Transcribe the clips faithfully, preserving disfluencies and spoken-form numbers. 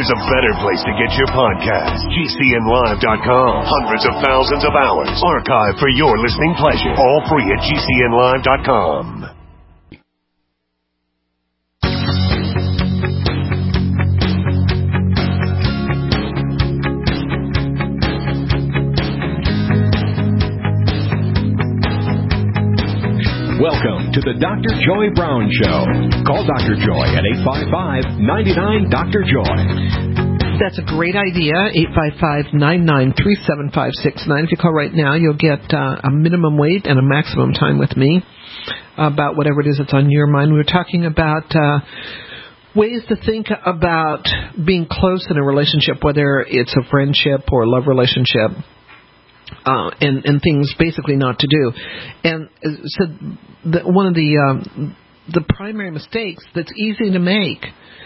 there's a better place to get your podcast. G C N live dot com. Hundreds of thousands of hours archived for your listening pleasure. All free at G C N live dot com. Welcome to the Doctor Joy Brown Show. Call Doctor Joy at eight five five, nine nine, Doctor Joy. That's a great idea, eight five five, nine nine three, seven five six nine. If you call right now, you'll get uh, a minimum wait and a maximum time with me about whatever it is that's on your mind. We were talking about uh, ways to think about being close in a relationship, whether it's a friendship or a love relationship. Uh, and, and things basically not to do. And so the, one of the um, the primary mistakes that's easy to make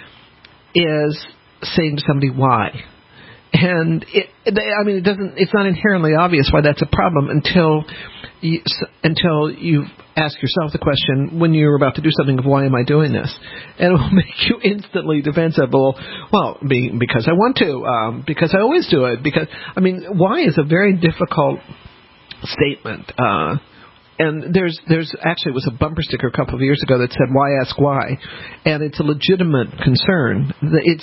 is saying to somebody why. And it, I mean, it doesn't. It's not inherently obvious why that's a problem until you, until you ask yourself the question when you're about to do something of why am I doing this, and it will make you instantly defensive. Well, well, be, because I want to, um, because I always do it. Because I mean, why is a very difficult statement. Uh, And there's there's actually was a bumper sticker a couple of years ago that said "Why ask why," and it's a legitimate concern. It's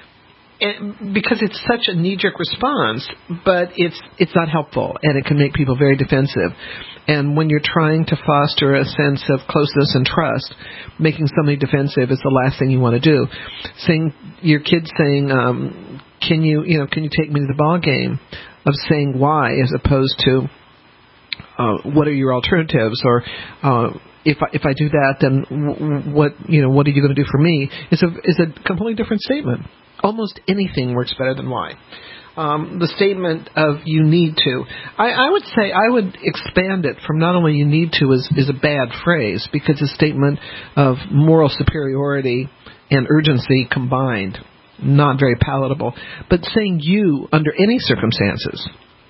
And because it's such a knee-jerk response, but it's it's not helpful, and it can make people very defensive. And when you're trying to foster a sense of closeness and trust, making somebody defensive is the last thing you want to do. Saying your kid saying, um, "Can you you know can you take me to the ball game?" Of saying why as opposed to uh, what are your alternatives, or uh, if I, if I do that, then w- what you know what are you going to do for me? Is a is a completely different statement. Almost anything works better than why. Um, the statement of you need to, I, I would say I would expand it from not only you need to is, is a bad phrase, because a statement of moral superiority and urgency combined, not very palatable. But saying you under any circumstances,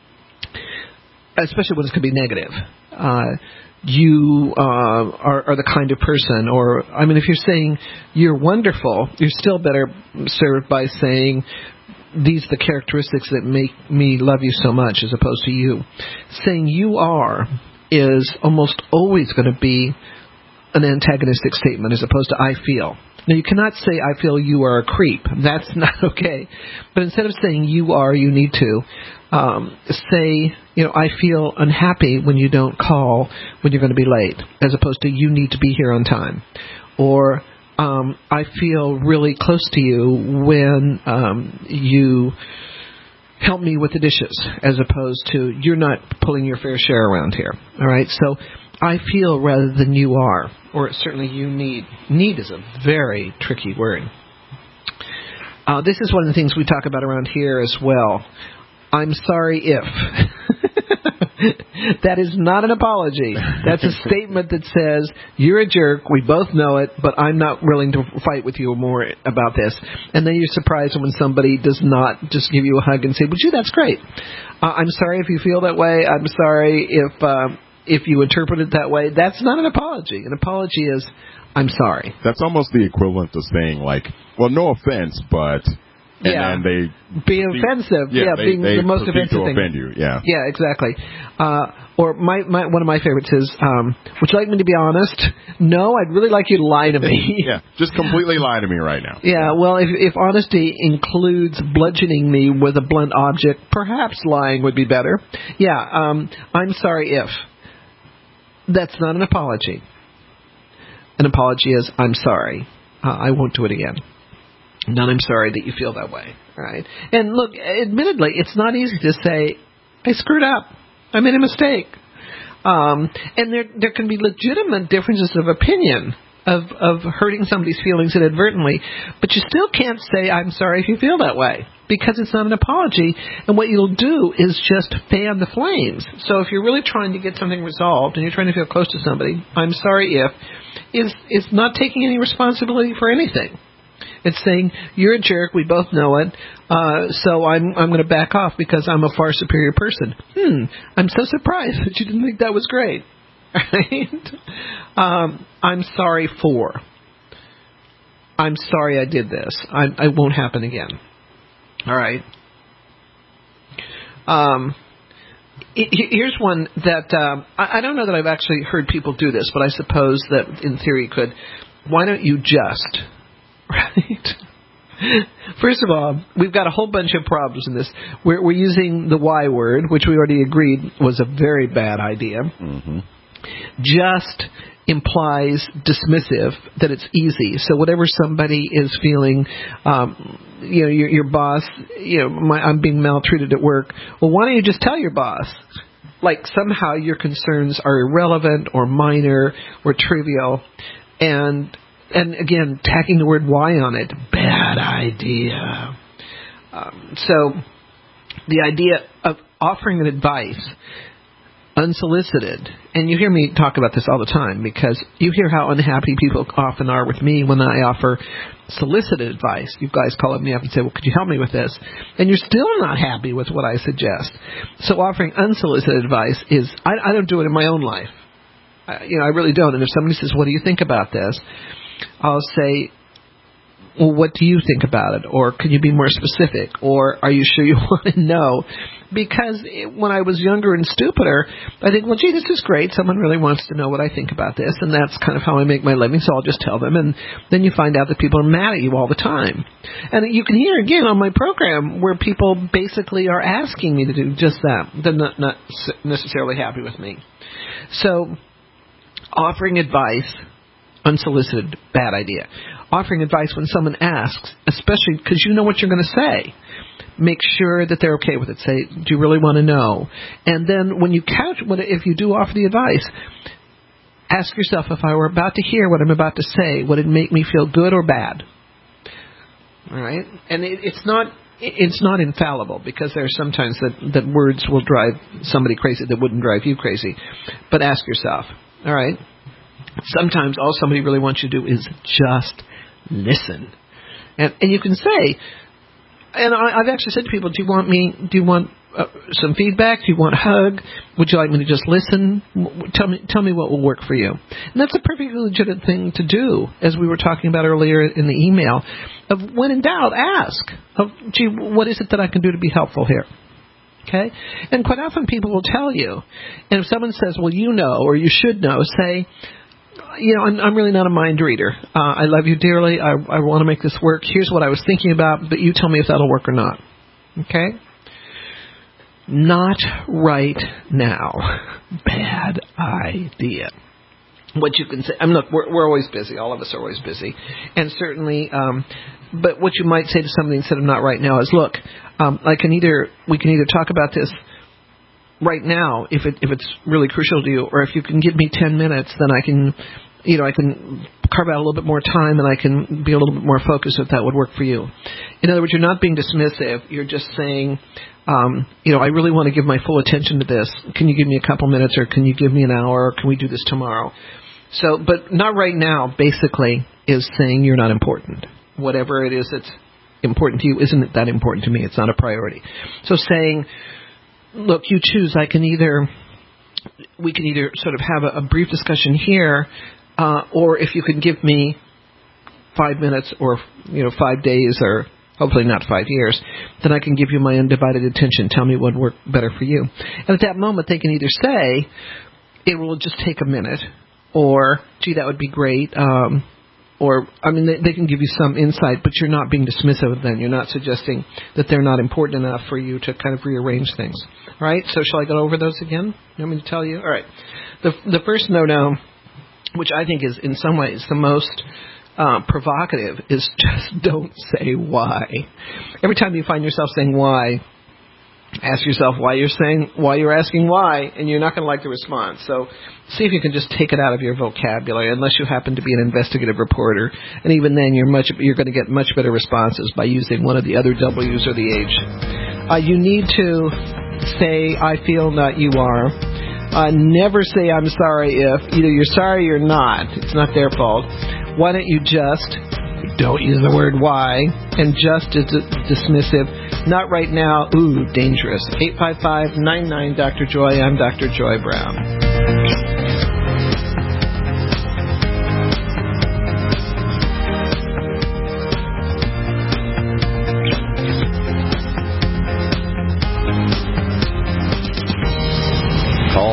especially when it could be negative, uh, you uh, are, are the kind of person, or, I mean, if you're saying you're wonderful, you're still better served by saying these are the characteristics that make me love you so much, as opposed to you. Saying you are is almost always going to be an antagonistic statement, as opposed to I feel. Now, you cannot say I feel you are a creep. That's not okay. But instead of saying you are, you need to, um, say, you know, I feel unhappy when you don't call when you're going to be late, as opposed to you need to be here on time. Or um, I feel really close to you when um, you help me with the dishes, as opposed to you're not pulling your fair share around here. All right? So I feel rather than you are, or certainly you need. Need is a very tricky word. Uh, this is one of the things we talk about around here as well. I'm sorry if. That is not an apology. That's a statement that says, you're a jerk, we both know it, but I'm not willing to fight with you more about this. And then you're surprised when somebody does not just give you a hug and say, well, gee, that's great. Uh, I'm sorry if you feel that way. I'm sorry if uh, if you interpret it that way. That's not an apology. An apology is, I'm sorry. That's almost the equivalent of saying, like, well, no offense, but... And yeah, then they being offensive. Yeah, yeah they, being they the most offensive to thing. offend you. Yeah, yeah, exactly. Uh, or my, my one of my favorites is, um, would you like me to be honest? No, I'd really like you to lie to me. Yeah, just completely lie to me right now. Yeah, well, if if honesty includes bludgeoning me with a blunt object, perhaps lying would be better. Yeah, um, I'm sorry if. That's not an apology. An apology is, I'm sorry. Uh, I won't do it again. None, I'm sorry that you feel that way, right? And look, admittedly, it's not easy to say, I screwed up. I made a mistake. Um, and there there can be legitimate differences of opinion of, of hurting somebody's feelings inadvertently, but you still can't say, I'm sorry if you feel that way, because it's not an apology. And what you'll do is just fan the flames. So if you're really trying to get something resolved and you're trying to feel close to somebody, I'm sorry if, is is not taking any responsibility for anything. It's saying, you're a jerk, we both know it, uh, so I'm I'm going to back off because I'm a far superior person. Hmm, I'm so surprised that you didn't think that was great. Right? Um, I'm sorry for. I'm sorry I did this. I, I won't happen again. All right. Um, here's one that um, I, I don't know that I've actually heard people do this, but I suppose that in theory could. Why don't you just, right? First of all, we've got a whole bunch of problems in this. We're, we're using the Y word, which we already agreed was a very bad idea. Mm-hmm. Just implies dismissive, that it's easy. So whatever somebody is feeling, um, you know, your, your boss, you know, my, I'm being maltreated at work. Well, why don't you just tell your boss? Like somehow your concerns are irrelevant or minor or trivial. And and again, tacking the word why on it, bad idea. Um, so the idea of offering an advice unsolicited, and you hear me talk about this all the time because you hear how unhappy people often are with me when I offer solicited advice. You guys call me up and say, well, could you help me with this? And you're still not happy with what I suggest. So offering unsolicited advice is, I, I don't do it in my own life. I, you know, I really don't. And if somebody says, what do you think about this? I'll say, well, what do you think about it? Or can you be more specific? Or are you sure you want to know? Because it, when I was younger and stupider, I think, well, gee, this is great. Someone really wants to know what I think about this. And that's kind of how I make my living, so I'll just tell them. And then you find out that people are mad at you all the time. And you can hear, again, on my program where people basically are asking me to do just that. They're not, not necessarily happy with me. So offering advice, unsolicited, bad idea. Offering advice when someone asks, especially because you know what you're going to say. Make sure that they're okay with it. Say, do you really want to know? And then when you couch, if you do offer the advice, ask yourself, if I were about to hear what I'm about to say, would it make me feel good or bad? All right? And it, it's not it's not infallible, because there are sometimes that, that words will drive somebody crazy that wouldn't drive you crazy. But ask yourself, all right? Sometimes all somebody really wants you to do is just listen. And, and you can say, and I, I've actually said to people, do you want me, do you want uh, some feedback? Do you want a hug? Would you like me to just listen? Tell me, tell me what will work for you. And that's a perfectly legitimate thing to do, as we were talking about earlier in the email. Of when in doubt, ask. Of, gee, what is it that I can do to be helpful here? Okay? And quite often people will tell you. And if someone says, well, you know, or you should know, say, you know, I'm, I'm really not a mind reader. Uh, I love you dearly. I, I want to make this work. Here's what I was thinking about, but you tell me if that'll work or not. Okay? Not right now. Bad idea. What you can say, I mean, look, we're, we're always busy. All of us are always busy. And certainly, um, but what you might say to somebody instead of not right now is, look, um, I can either, we can either talk about this right now, if it if it's really crucial to you, or if you can give me ten minutes, then I can, you know, I can carve out a little bit more time and I can be a little bit more focused if that would work for you. In other words, you're not being dismissive. You're just saying, um, you know, I really want to give my full attention to this. Can you give me a couple minutes, or can you give me an hour, or can we do this tomorrow? So, but not right now, basically, is saying you're not important. Whatever it is that's important to you isn't that important to me. It's not a priority. So saying, look, you choose. I can either, we can either sort of have a, a brief discussion here, uh, or if you can give me five minutes or, you know, five days or hopefully not five years, then I can give you my undivided attention. Tell me what would work better for you. And at that moment, they can either say, it will just take a minute, or, gee, that would be great, um, or, I mean, they, they can give you some insight, but you're not being dismissive of them. You're not suggesting that they're not important enough for you to kind of rearrange things. All right? So shall I go over those again? You want me to tell you? All right. The the first no-no, which I think is in some ways the most uh, provocative, is just don't say why. Every time you find yourself saying why, ask yourself why you're saying, why you're asking why, and you're not going to like the response. So see if you can just take it out of your vocabulary, unless you happen to be an investigative reporter. And even then, you're much you're going to get much better responses by using one of the other W's or the H. Uh, you need to say, I feel, not you are. Uh, never say, I'm sorry if. Either you're sorry or not. It's not their fault. Why don't you just... Don't use the word why, and just is dismissive. Not right now. Ooh, dangerous. eight five five, nine nine, Doctor Joy. I'm Doctor Joy Brown.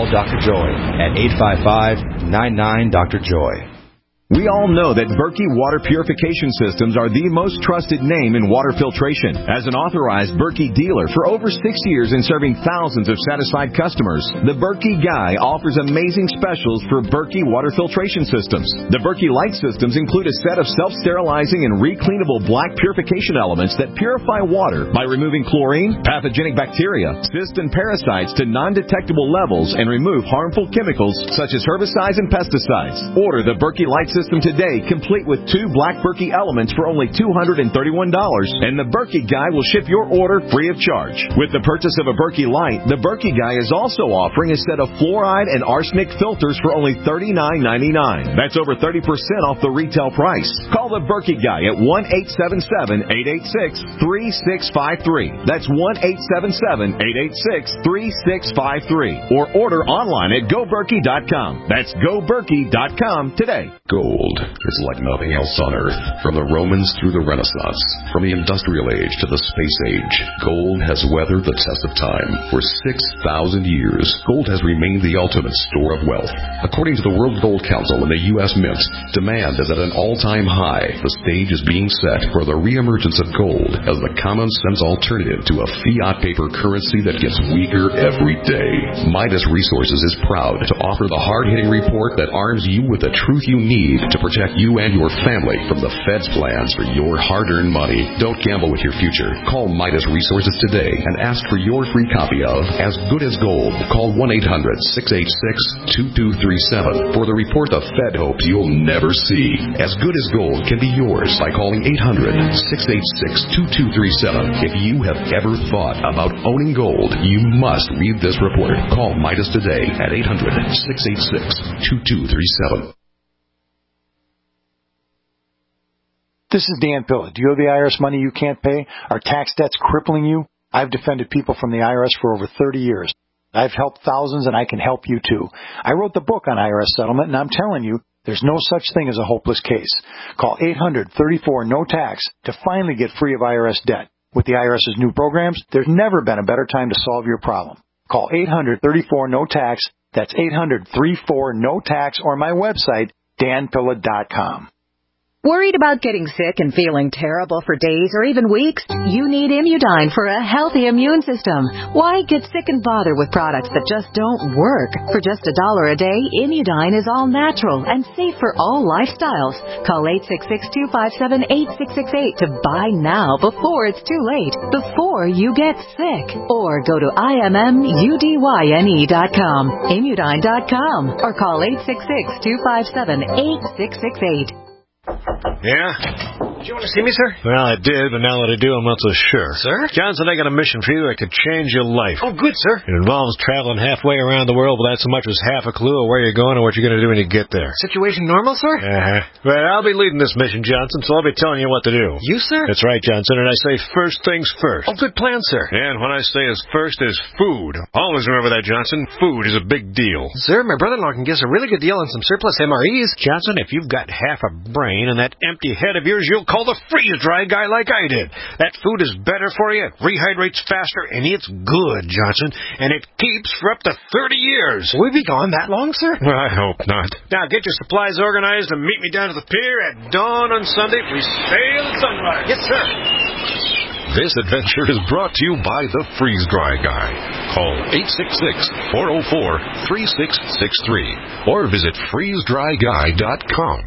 Doctor Joy at eight five five, nine nine, Doctor Joy. We all know that Berkey Water Purification Systems are the most trusted name in water filtration. As an authorized Berkey dealer for over six years and serving thousands of satisfied customers, the Berkey Guy offers amazing specials for Berkey Water Filtration Systems. The Berkey Light Systems include a set of self-sterilizing and recleanable black purification elements that purify water by removing chlorine, pathogenic bacteria, cysts, and parasites to non-detectable levels and remove harmful chemicals such as herbicides and pesticides. Order the Berkey Light System System today, complete with two black Berkey elements for only two hundred thirty-one dollars, and the Berkey Guy will ship your order free of charge. With the purchase of a Berkey Light, the Berkey Guy is also offering a set of fluoride and arsenic filters for only thirty-nine ninety-nine. That's over thirty percent off the retail price. Call the Berkey Guy at one eight seven seven, eight eight six, three six five three. That's one eight seven seven, eight eight six, three six five three. Or order online at go berkey dot com. That's go berkey dot com today. Gold is like nothing else on Earth. From the Romans through the Renaissance, from the Industrial Age to the Space Age, gold has weathered the test of time. For six thousand years, gold has remained the ultimate store of wealth. According to the World Gold Council and the U S Mint, demand is at an all-time high. The stage is being set for the reemergence of gold as the common-sense alternative to a fiat paper currency that gets weaker every day. Midas Resources is proud to offer the hard-hitting report that arms you with the truth you need to protect you and your family from the Fed's plans for your hard-earned money. Don't gamble with your future. Call Midas Resources today and ask for your free copy of As Good as Gold. Call one eight hundred, six eight six, two two three seven for the report the Fed hopes you'll never see. As Good as Gold can be yours by calling eight hundred, six eight six, two two three seven. If you have ever thought about owning gold, you must read this report. Call Midas today at eight hundred, six eight six, two two three seven. This is Dan Pilla. Do you owe the I R S money you can't pay? Are tax debts crippling you? I've defended people from the I R S for over thirty years. I've helped thousands, and I can help you too. I wrote the book on I R S settlement, and I'm telling you, there's no such thing as a hopeless case. Call eight hundred, thirty-four, no tax to finally get free of I R S debt. With the IRS's new programs, there's never been a better time to solve your problem. Call eight hundred, thirty-four, no tax. That's eight hundred, thirty-four, no tax, or my website, dan pilla dot com. Worried about getting sick and feeling terrible for days or even weeks? You need Immudyne for a healthy immune system. Why get sick and bother with products that just don't work? For just a dollar a day, Immudyne is all natural and safe for all lifestyles. Call eight six six, two five seven, eight six six eight to buy now before it's too late, before you get sick. Or go to I M M U D Y N E dot com, Immudyne dot com, or call eight six six, two five seven, eight six six eight. Yeah? Did you want to see me, sir? Well, I did, but now that I do, I'm not so sure. Sir? Johnson, I got a mission for you that could change your life. Oh, good, sir. It involves traveling halfway around the world without so much as half a clue of where you're going or what you're going to do when you get there. Situation normal, sir? Uh-huh. Well, I'll be leading this mission, Johnson, so I'll be telling you what to do. You, sir? That's right, Johnson, and I say first things first. Oh, good plan, sir. And what I say is first is food. Always remember that, Johnson. Food is a big deal. Sir, my brother-in-law can give us a really good deal on some surplus M R Es. Johnson, if you've got half a brain and that empty head of yours, you'll call the freeze-dry guy like I did. That food is better for you, it rehydrates faster, and it's good, Johnson, and it keeps for up to thirty years. Will we be gone that long, sir? Well, I hope not. Now, get your supplies organized and meet me down to the pier at dawn on Sunday. We sail at sunrise. Yes, sir. This adventure is brought to you by the Freeze Dry Guy. Call eight six six, four oh four, three six six three or visit freeze dry guy dot com.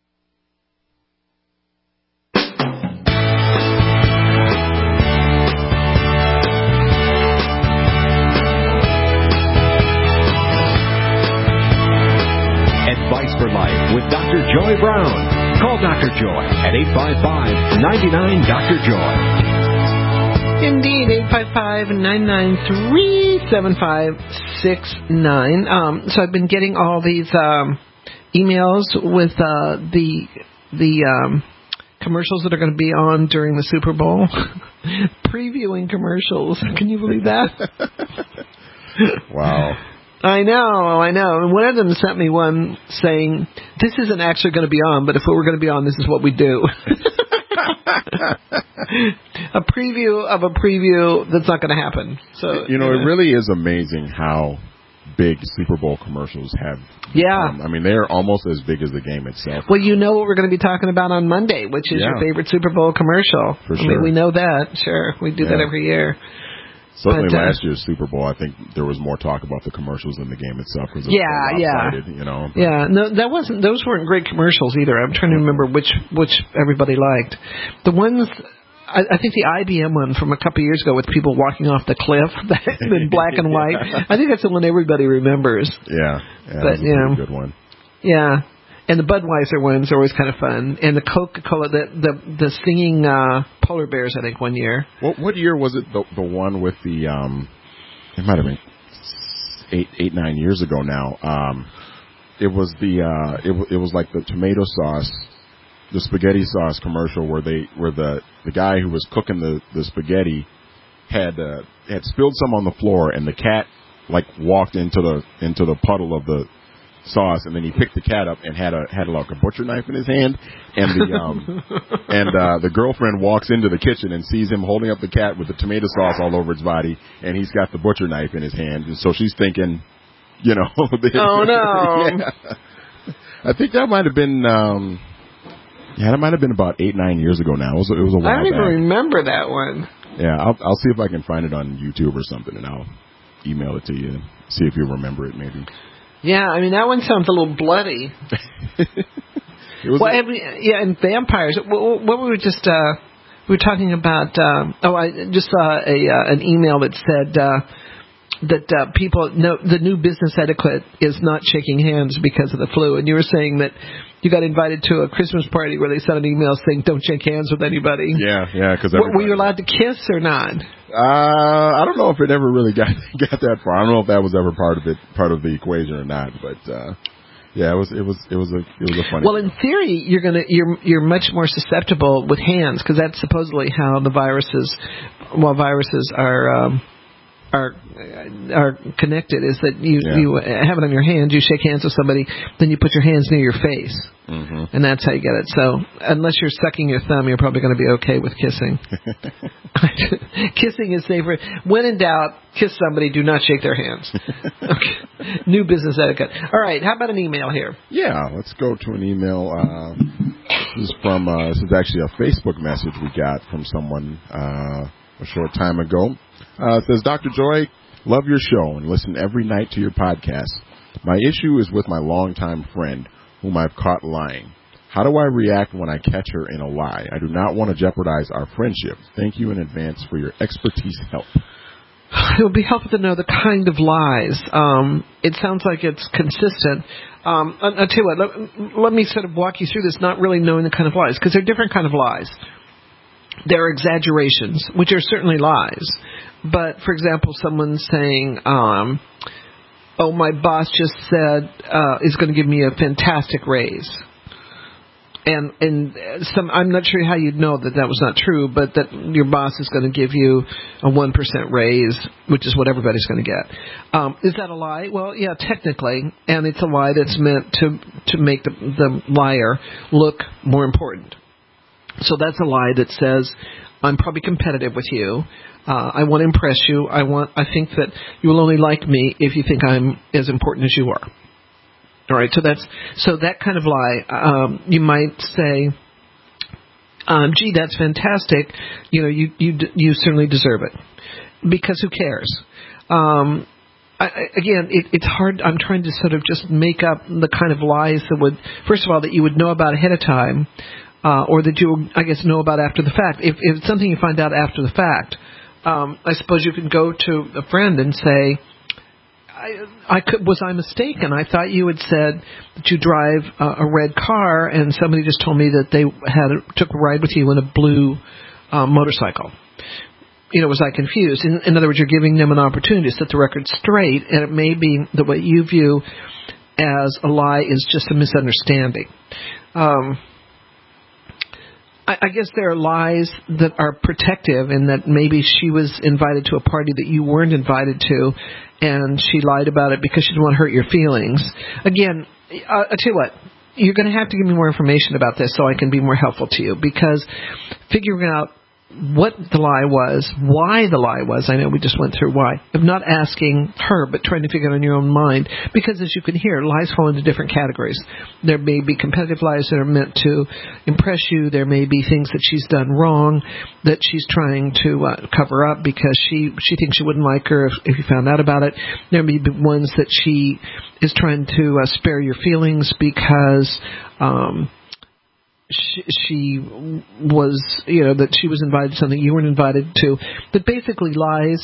Advice for Life with Doctor Joy Brown. Call Doctor Joy at eight five five, nine nine, Doctor Joy. Indeed, eight five five, nine nine three, seven five six nine. Um, so I've been getting all these um, emails with uh, the the um, commercials that are going to be on during the Super Bowl. Previewing commercials. Can you believe that? Wow. I know, I know. And one of them sent me one saying, this isn't actually going to be on, but if it were going to be on, this is what we do. A preview of a preview that's not going to happen. So You know, it really is amazing how big Super Bowl commercials have. Yeah. Um, I mean, they're almost as big as the game itself. Well, you know what we're going to be talking about on Monday, which is yeah. your favorite Super Bowl commercial. For I sure. mean, we know that. Sure. We do yeah. that every year. Certainly but, uh, last year's Super Bowl, I think there was more talk about the commercials than the game itself. Because yeah, it was yeah. lopsided, you know. But. Yeah, no, that wasn't. Those weren't great commercials either. I'm trying to remember which which everybody liked. The ones, I, I think the I B M one from a couple of years ago with people walking off the cliff in black and white. yeah. I think that's the one everybody remembers. Yeah, yeah, but, that was a yeah. pretty good one. Yeah. And the Budweiser ones are always kind of fun. And the Coca-Cola, the the, the singing uh, polar bears, I think, one year. What what year was it, the, the one with the, um, it might have been eight, eight, nine years ago now. Um, it was the, uh, it, it was like the tomato sauce, the spaghetti sauce commercial where they, where the, the guy who was cooking the, the spaghetti had, uh, had spilled some on the floor and the cat, like, walked into the, into the puddle of the sauce, and then he picked the cat up and had a had like a butcher knife in his hand, and the um and uh the girlfriend walks into the kitchen and sees him holding up the cat with the tomato sauce all over its body, and he's got the butcher knife in his hand, and so she's thinking, you know, oh no. yeah. I think that might have been um yeah that might have been about eight nine years ago now. It was, it was a while I don't even back. remember that one. Yeah, I'll I'll see if I can find it on YouTube or something, and I'll email it to you. See if you remember it, maybe. Yeah, I mean, that one sounds a little bloody. it was well, a- every, yeah, and vampires. What, what we were just, uh, we were talking about, um, oh, I just saw a uh, an email that said uh, that uh, people, know the new business etiquette is not shaking hands because of the flu. And you were saying that you got invited to a Christmas party where they sent an email saying, don't shake hands with anybody. Yeah, yeah, because Were you allowed to kiss or not? Uh, I don't know if it ever really got got that far. I don't know if that was ever part of it, part of the equation or not. But uh, yeah, it was it was it was a it was a funny. Well, in theory, you're gonna you're you're much more susceptible with hands because that's supposedly how the viruses, well, viruses are. Um, are are connected is that you Yeah. you have it on your hands, you shake hands with somebody, then you put your hands near your face, mm-hmm. and that's how you get it. So unless you're sucking your thumb, you're probably going to be okay with kissing. Kissing is safer. When in doubt, kiss somebody. Do not shake their hands. Okay. New business etiquette. All right. How about an email here? Yeah, let's go to an email. Uh, this is from uh, this is actually a Facebook message we got from someone uh, a short time ago. Uh, it says, Doctor Joy, love your show and listen every night to your podcast. My issue is with my longtime friend, whom I've caught lying. How do I react when I catch her in a lie? I do not want to jeopardize our friendship. Thank you in advance for your expertise help. It would be helpful to know the kind of lies. Um, it sounds like it's consistent. Um, I'll, I'll tell you what, let, let me sort of walk you through this, not really knowing the kind of lies, because they're different kind of lies. There are exaggerations, which are certainly lies. But, for example, someone saying, um, oh, my boss just said uh, is going to give me a fantastic raise. And and some I'm not sure how you'd know that that was not true, but that your boss is going to give you a one percent raise, which is what everybody's going to get. Um, is that a lie? Well, yeah, technically. And it's a lie that's meant to, to make the, the liar look more important. So that's a lie that says, I'm probably competitive with you. Uh, I want to impress you. I want. I think that you will only like me if you think I'm as important as you are. All right. So that's so that kind of lie. Um, you might say, um, "Gee, that's fantastic. You know, you you you certainly deserve it." Because who cares? Um, I, again, it, it's hard. I'm trying to sort of just make up the kind of lies that would, first of all, that you would know about ahead of time. Uh, or that you, I guess, know about after the fact. If, if it's something you find out after the fact, um, I suppose you can go to a friend and say, I, I could, was I mistaken? I thought you had said that you drive a, a red car, and somebody just told me that they had took a ride with you in a blue um, motorcycle. You know, was I confused? In, in other words, you're giving them an opportunity to set the record straight, and it may be that what you view as a lie is just a misunderstanding. Um, I guess there are lies that are protective and that maybe she was invited to a party that you weren't invited to and she lied about it because she didn't want to hurt your feelings. Again, I'll tell you what, you're going to have to give me more information about this so I can be more helpful to you, because figuring out what the lie was, why the lie was. I know we just went through why. Of not asking her, but trying to figure it out in your own mind. Because as you can hear, lies fall into different categories. There may be competitive lies that are meant to impress you. There may be things that she's done wrong that she's trying to uh, cover up because she, she thinks you wouldn't like her if, if you found out about it. There may be ones that she is trying to uh, spare your feelings because... Um, She, she was, you know, that she was invited to something you weren't invited to. But basically, lies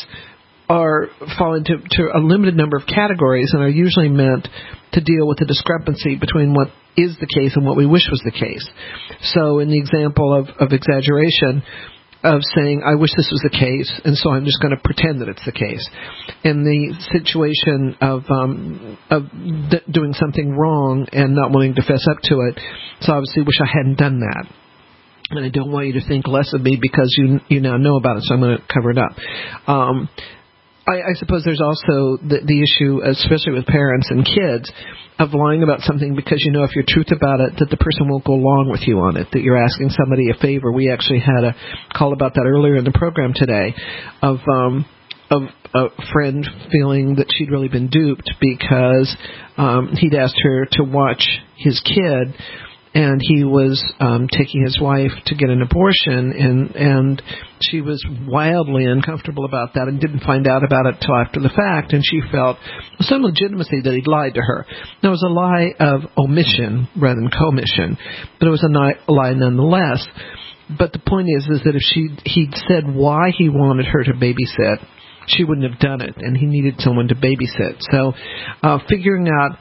are fall into to a limited number of categories and are usually meant to deal with the discrepancy between what is the case and what we wish was the case. So, in the example of, of exaggeration, of saying, I wish this was the case, and so I'm just going to pretend that it's the case. In the situation of um, of d- doing something wrong and not wanting to fess up to it, so obviously wish I hadn't done that. And I don't want you to think less of me because you you now know about it, so I'm going to cover it up. Um, I, I suppose there's also the, the issue, especially with parents and kids, of lying about something because you know if you're truth about it that the person won't go along with you on it, that you're asking somebody a favor. We actually had a call about that earlier in the program today of um, of a friend feeling that she'd really been duped because um, he'd asked her to watch his kid and he was um, taking his wife to get an abortion, and and she was wildly uncomfortable about that and didn't find out about it till after the fact, and she felt some legitimacy that he'd lied to her. Now, it was a lie of omission rather than commission, but it was a, ni- a lie nonetheless. But the point is, is that if she he'd said why he wanted her to babysit, she wouldn't have done it, and he needed someone to babysit. So uh, figuring out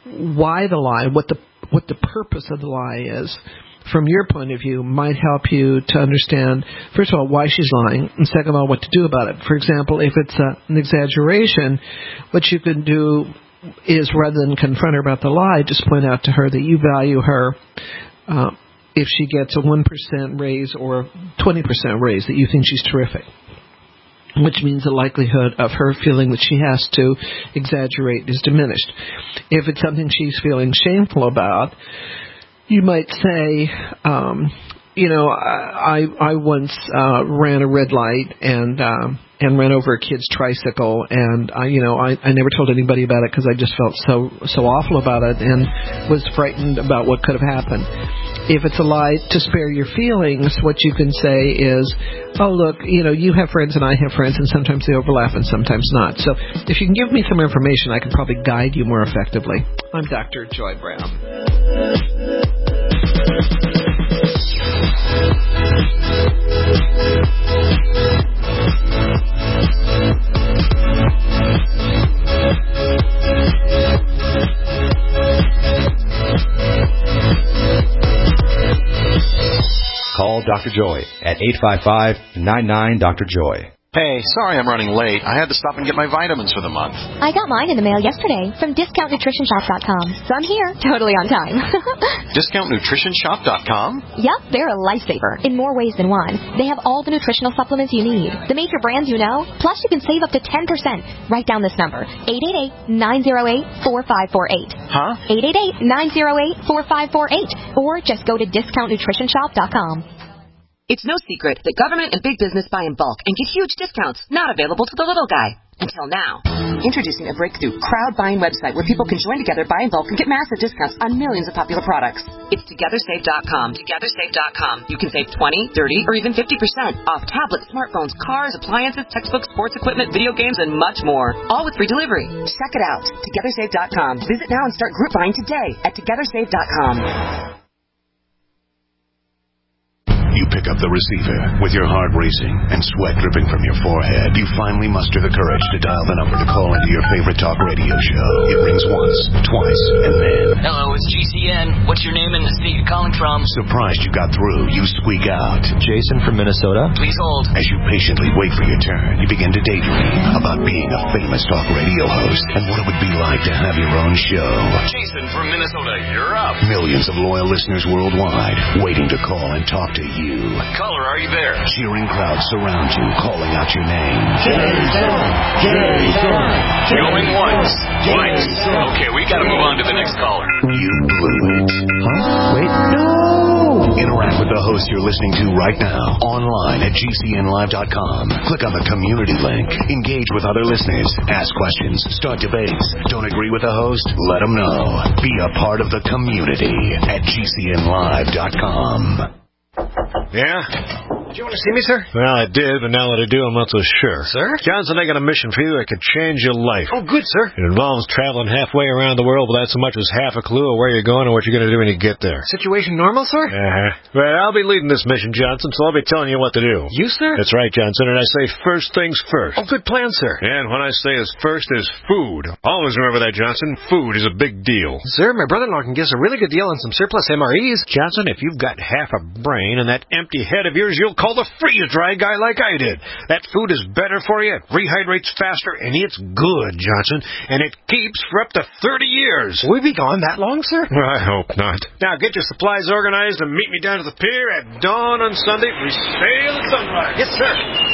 why the lie, what the what the purpose of the lie is, from your point of view, might help you to understand, first of all, why she's lying, and second of all, what to do about it. For example, if it's a, an exaggeration, what you can do is, rather than confront her about the lie, just point out to her that you value her uh, if she gets a one percent raise or twenty percent raise, that you think she's terrific, which means the likelihood of her feeling that she has to exaggerate is diminished. If it's something she's feeling shameful about, you might say, um, you know, I I once uh, ran a red light and um, and ran over a kid's tricycle, and I, you know, I, I never told anybody about it because I just felt so so awful about it and was frightened about what could have happened. If it's a lie to spare your feelings, what you can say is, oh, look, you know, you have friends and I have friends, and sometimes they overlap and sometimes not. So if you can give me some information, I can probably guide you more effectively. I'm Doctor Joy Brown. Call Doctor Joy at eight five five, nine nine, Doctor Joy. Hey, sorry I'm running late. I had to stop and get my vitamins for the month. I got mine in the mail yesterday from discount nutrition shop dot com, so I'm here, totally on time. discount nutrition shop dot com? Yep, they're a lifesaver in more ways than one. They have all the nutritional supplements you need, the major brands you know, plus you can save up to ten percent. Write down this number, eight eight eight, nine zero eight, four five four eight. Huh? eight eight eight, nine zero eight, four five four eight. Or just go to discount nutrition shop dot com. It's no secret that government and big business buy in bulk and get huge discounts not available to the little guy. Until now. Introducing a breakthrough crowd buying website where people can join together, buy in bulk, and get massive discounts on millions of popular products. It's together save dot com. together save dot com. You can save twenty, thirty, or even fifty percent off tablets, smartphones, cars, appliances, textbooks, sports equipment, video games, and much more. All with free delivery. Check it out. together save dot com. Visit now and start group buying today at together save dot com. You pick up the receiver with your heart racing and sweat dripping from your forehead. You finally muster the courage to dial the number to call into your favorite talk radio show. It rings once, twice, and then... Hello, it's G C N. What's your name and the state you're calling from? Surprised you got through, you squeak out. Jason from Minnesota. Please hold. As you patiently wait for your turn, you begin to daydream about being a famous talk radio host and what it would be like to have your own show. Jason from Minnesota, you're up. Millions of loyal listeners worldwide waiting to call and talk to you. Caller, are you there? Cheering crowds surround you, calling out your name. Jason! Jason! Going once, twice. Okay, we gotta move on to the next caller. You blew it. Huh? Wait, no! Interact with the host you're listening to right now online at G C N live dot com. Click on the community link. Engage with other listeners. Ask questions. Start debates. Don't agree with the host? Let them know. Be a part of the community at G C N live dot com. Yeah? Did you want to see me, sir? Well, I did, but now that I do, I'm not so sure. Sir? Johnson, I got a mission for you that could change your life. Oh, good, sir. It involves traveling halfway around the world without so much as half a clue of where you're going or what you're going to do when you get there. Situation normal, sir? Uh-huh. Well, I'll be leading this mission, Johnson, so I'll be telling you what to do. You, sir? That's right, Johnson, and I say first things first. Oh, good plan, sir. And when I say is first is food. Always remember that, Johnson. Food is a big deal. Sir, my brother-in-law can give us a really good deal on some surplus M R Es. Johnson, if you've got half a brain and that empty head of yours, you'll call the freeze-dry guy like I did. That food is better for you, it rehydrates faster, and it's good, Johnson, and it keeps for up to thirty years. Will we be gone that long, sir? I hope not. Now get your supplies organized and meet me down to the pier at dawn on Sunday. We sail at sunrise. Yes, sir.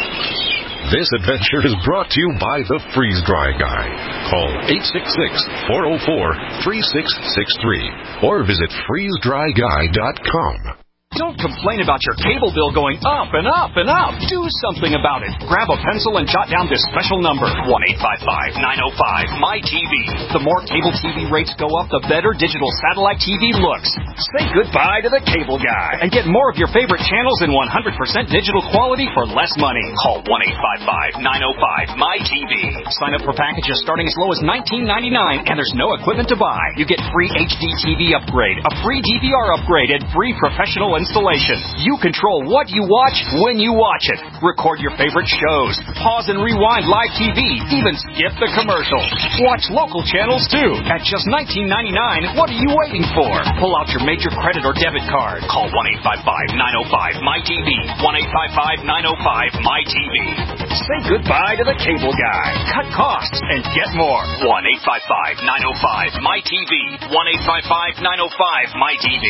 This adventure is brought to you by the Freeze Dry Guy. Call eight six six, four oh four, three six six three or visit freeze dry guy dot com. Don't complain about your cable bill going up and up and up. Do something about it. Grab a pencil and jot down this special number, one eight five five, nine oh five, M Y T V. The more cable T V rates go up, the better digital satellite T V looks. Say goodbye to the cable guy and get more of your favorite channels in one hundred percent digital quality for less money. Call one eight five five, nine oh five, M Y T V. Sign up for packages starting as low as nineteen ninety-nine, and there's no equipment to buy. You get free H D T V upgrade, a free D V R upgrade, and free professional installation. You control what you watch when you watch it. Record your favorite shows. Pause and rewind live T V. Even skip the commercials. Watch local channels too. At just nineteen ninety-nine, what are you waiting for? Pull out your major credit or debit card. Call one eight five five, nine oh five, M Y T V. one eight five five, nine oh five, M Y T V. Say goodbye to the cable guy. Cut costs and get more. one eight five five, nine oh five, M Y T V. one eight five five, nine oh five, M Y T V.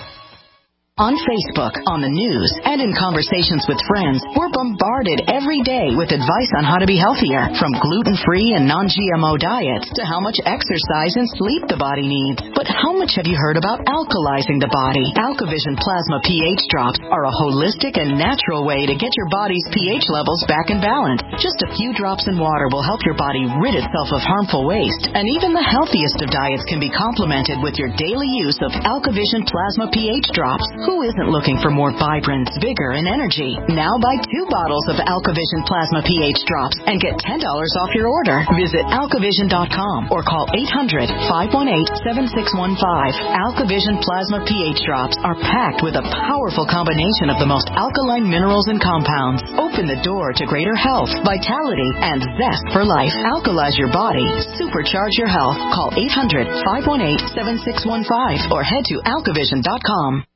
On Facebook, on the news, and in conversations with friends, we're bombarded every day with advice on how to be healthier, from gluten-free and non G M O diets to how much exercise and sleep the body needs. But how much have you heard about alkalizing the body? AlkaVision Plasma pH drops are a holistic and natural way to get your body's pH levels back in balance. Just a few drops in water will help your body rid itself of harmful waste, and even the healthiest of diets can be complemented with your daily use of AlkaVision Plasma pH drops. Who isn't looking for more vibrance, vigor, and energy? Now buy two bottles of AlkaVision Plasma pH drops and get ten dollars off your order. Visit alkavision dot com or call eight hundred, five one eight, seven six one five. AlkaVision Plasma pH drops are packed with a powerful combination of the most alkaline minerals and compounds. Open the door to greater health, vitality, and zest for life. Alkalize your body. Supercharge your health. Call eight hundred, five one eight, seven six one five or head to alkavision dot com.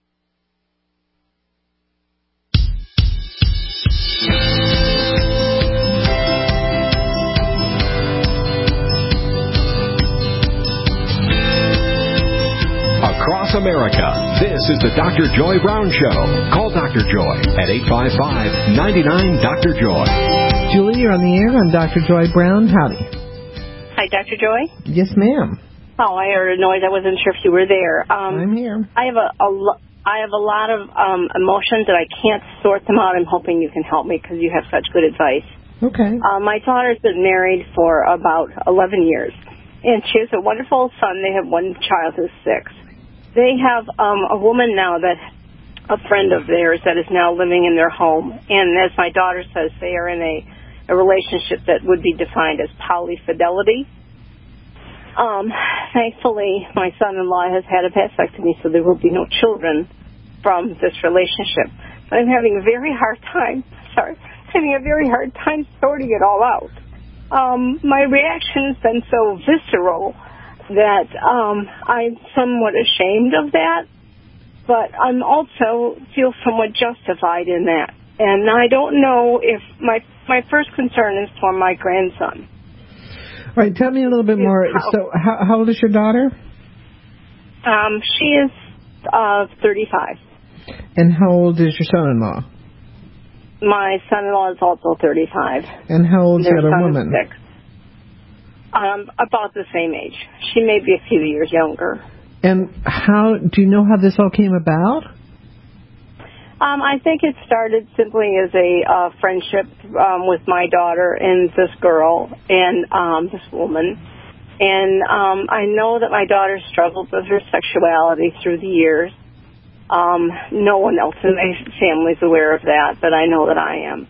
Across America, this is the Doctor Joy Brown Show. Call Doctor Joy at eight five five, nine nine, Doctor Joy. Julie, you're on the air. I'm Doctor Joy Brown. Howdy. Hi, Doctor Joy. Yes, ma'am. Oh, I heard a noise. I wasn't sure if you were there. Um, I'm here. I have a, a lo- I have a lot of um, emotions that I can't sort them out. I'm hoping you can help me because you have such good advice. Okay. Uh, my daughter's been married for about eleven years, and she has a wonderful son. They have one child who's six. They have um, a woman now that, a friend of theirs that is now living in their home. And as my daughter says, they are in a, a relationship that would be defined as polyfidelity. Um, thankfully, my son-in-law has had a vasectomy, so there will be no children from this relationship. But I'm having a very hard time, sorry, having a very hard time sorting it all out. Um, my reaction has been so visceral that um, I'm somewhat ashamed of that, but I'm also feel somewhat justified in that. And I don't know if my my first concern is for my grandson. All right, tell me a little bit more. So, how, how old is your daughter? Um, she is uh, thirty-five. And how old is your son-in-law? My son-in-law is also thirty-five. And how old is the other woman? Six. Um, about the same age. She may be a few years younger. And how do you know how this all came about? Um, I think it started simply as a uh, friendship um, with my daughter and this girl and um, this woman. And um, I know that my daughter struggled with her sexuality through the years. Um, no one else in my family is aware of that, but I know that I am.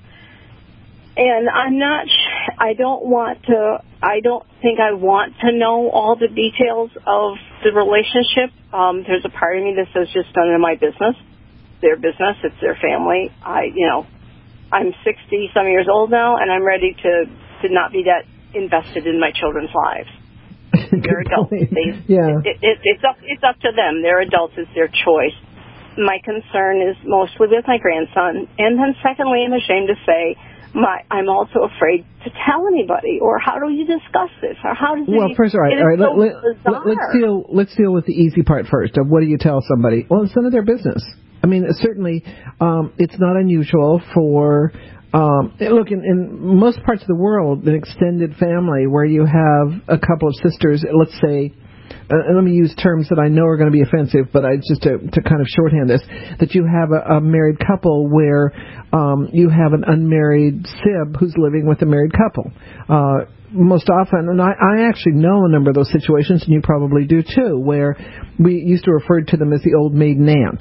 And I'm not, sh- I don't want to, I don't think I want to know all the details of the relationship. Um, there's a part of me that says just none of my business. Their business, it's their family. I, you know, I'm sixty some years old now, and I'm ready to, to not be that invested in my children's lives. They're adults. They, yeah. It, it, it's up, it's up to them. They're adults. It's their choice. My concern is mostly with my grandson, and then secondly, I'm ashamed to say, My, I'm also afraid to tell anybody, or how do you discuss this, or how does well, it? first, all right, all right. So let, let, let's deal. Let's deal with the easy part first. Of what do you tell somebody? Well, it's none of their business. I mean, certainly, um, it's not unusual for. Um, look, in, in most parts of the world, an extended family where you have a couple of sisters, let's say. Uh, let me use terms that I know are going to be offensive, but I just to, to kind of shorthand this, that you have a, a married couple where um, you have an unmarried sib who's living with a married couple. Uh, most often, and I, I actually know a number of those situations, and you probably do too, where we used to refer to them as the old maiden aunt.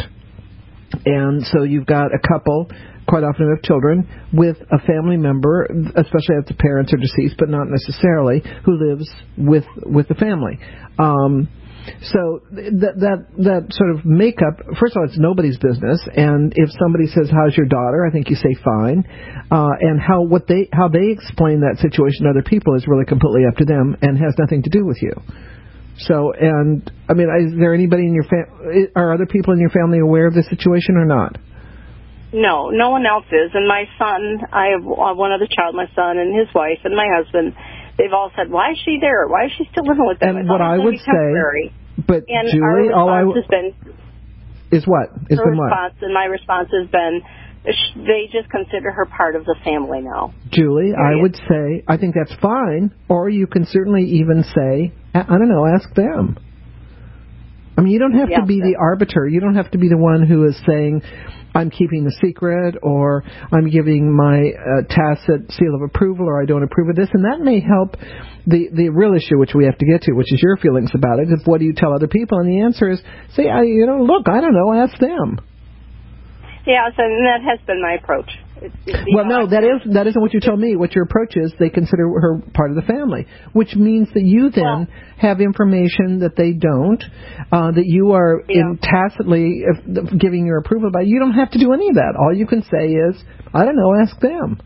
And so you've got a couple, quite often have children, with a family member, especially if the parents are deceased, but not necessarily, who lives with with the family. Um, so that that that sort of makeup, first of all, it's nobody's business. And if somebody says, "How's your daughter?" I think you say, "Fine." Uh, and how what they how they explain that situation to other people is really completely up to them and has nothing to do with you. So, and I mean, is there anybody in your family? Are other people in your family aware of this situation or not? No, no one else is. And my son, I have one other child, my son and his wife and my husband. They've all said, "Why is she there? Why is she still living with them?" And what I would say, but and Julie, our all I response has been is what is her been what? response, and my response has been, they just consider her part of the family now. Julie, Period. I would say I think that's fine, or you can certainly even say, I don't know, ask them. I mean, you don't have yeah, to be so. the arbiter. You don't have to be the one who is saying, I'm keeping the secret, or I'm giving my uh, tacit seal of approval, or I don't approve of this. And that may help the, the real issue, which we have to get to, which is your feelings about it, is what do you tell other people? And the answer is, say, I, you know, look, I don't know, ask them. Yeah, so and that has been my approach. It's, it's, well, know, no, that is that isn't what you told me. What your approach is, they consider her part of the family, which means that you then well, have information that they don't, uh, that you are yeah. in tacitly giving your approval by. You don't have to do any of that. All you can say is, I don't know, ask them.